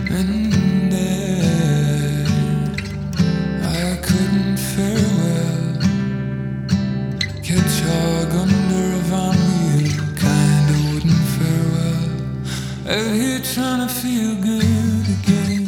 And there I couldn't farewell. Catch hog under a van wheel, kinda wouldn't farewell. Out here trying to feel good again.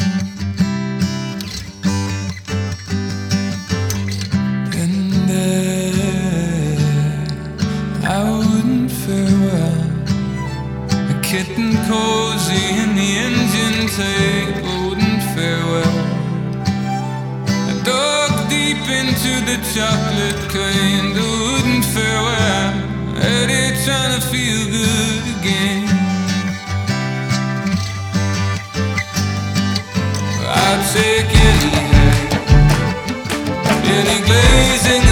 And there I wouldn't farewell. A kitten cozy in the engine tape wouldn't farewell. I dug deep into the chocolate kind wouldn't farewell. Out here trying to feel good again. I'll take any glazing